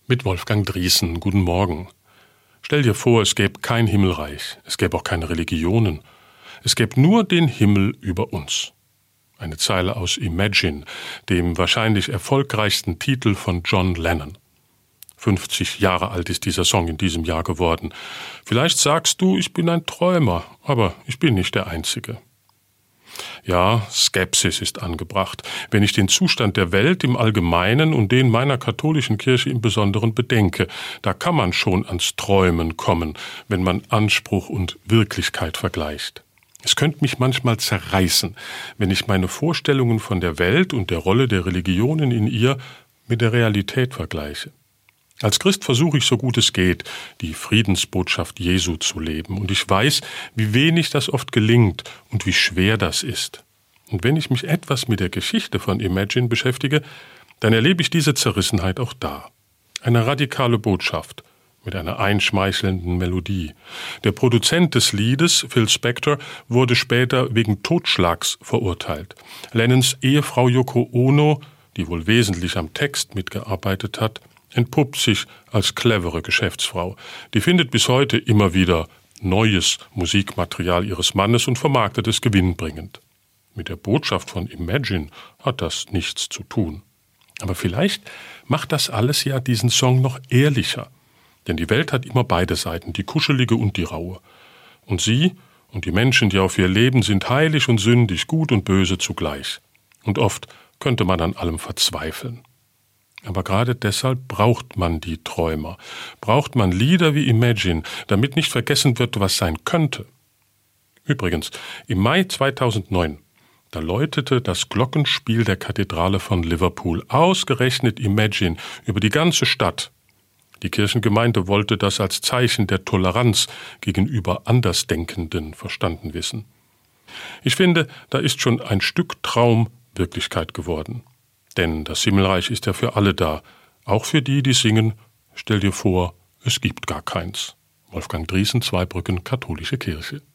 Mit Wolfgang Driesen. Guten Morgen. Stell dir vor, es gäbe kein Himmelreich, es gäbe auch keine Religionen. Es gäbe nur den Himmel über uns. Eine Zeile aus Imagine, dem wahrscheinlich erfolgreichsten Titel von John Lennon. 50 Jahre alt ist dieser Song in diesem Jahr geworden. Vielleicht sagst du, ich bin ein Träumer, aber ich bin nicht der Einzige. Ja, Skepsis ist angebracht, wenn ich den Zustand der Welt im Allgemeinen und den meiner katholischen Kirche im Besonderen bedenke. Da kann man schon ans Träumen kommen, wenn man Anspruch und Wirklichkeit vergleicht. Es könnte mich manchmal zerreißen, wenn ich meine Vorstellungen von der Welt und der Rolle der Religionen in ihr mit der Realität vergleiche. Als Christ versuche ich, so gut es geht, die Friedensbotschaft Jesu zu leben. Und ich weiß, wie wenig das oft gelingt und wie schwer das ist. Und wenn ich mich etwas mit der Geschichte von Imagine beschäftige, dann erlebe ich diese Zerrissenheit auch da. Eine radikale Botschaft mit einer einschmeichelnden Melodie. Der Produzent des Liedes, Phil Spector, wurde später wegen Totschlags verurteilt. Lennons Ehefrau Yoko Ono, die wohl wesentlich am Text mitgearbeitet hat, entpuppt sich als clevere Geschäftsfrau. Die findet bis heute immer wieder neues Musikmaterial ihres Mannes und vermarktet es gewinnbringend. Mit der Botschaft von Imagine hat das nichts zu tun. Aber vielleicht macht das alles ja diesen Song noch ehrlicher. Denn die Welt hat immer beide Seiten, die kuschelige und die raue. Und sie und die Menschen, die auf ihr leben, sind heilig und sündig, gut und böse zugleich. Und oft könnte man an allem verzweifeln. Aber gerade deshalb braucht man die Träumer, braucht man Lieder wie Imagine, damit nicht vergessen wird, was sein könnte. Übrigens, im Mai 2009, da läutete das Glockenspiel der Kathedrale von Liverpool, ausgerechnet Imagine, über die ganze Stadt. Die Kirchengemeinde wollte das als Zeichen der Toleranz gegenüber Andersdenkenden verstanden wissen. Ich finde, da ist schon ein Stück Traum Wirklichkeit geworden. Denn das Himmelreich ist ja für alle da, auch für die, die singen, stell dir vor, es gibt gar keins. Wolfgang Driesen, Zweibrücken, Katholische Kirche.